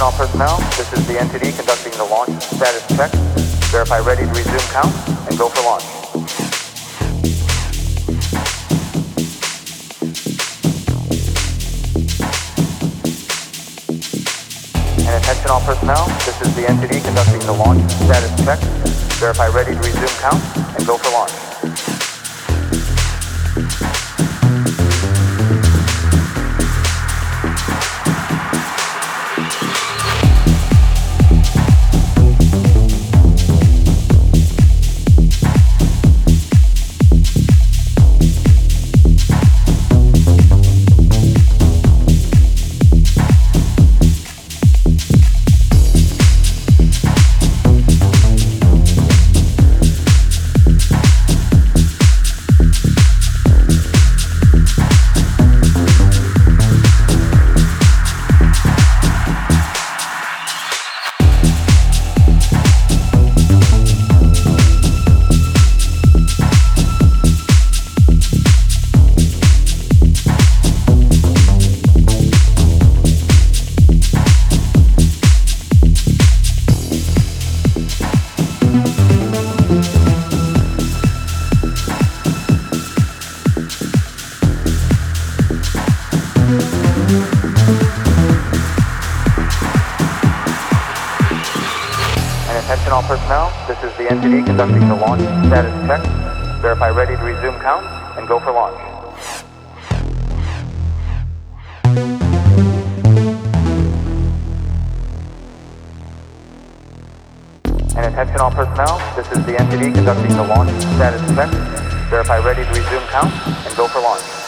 Attention all personnel, this is the entity conducting the launch status check. Verify ready to resume count and go for launch. And attention all personnel, this is the entity conducting the launch status check. Verify ready to resume count and go for launch. Attention all personnel, this is the entity conducting the launch status check. Verify ready to resume count and go for launch. And attention all personnel, this is the entity conducting the launch status check. Verify ready to resume count and go for launch.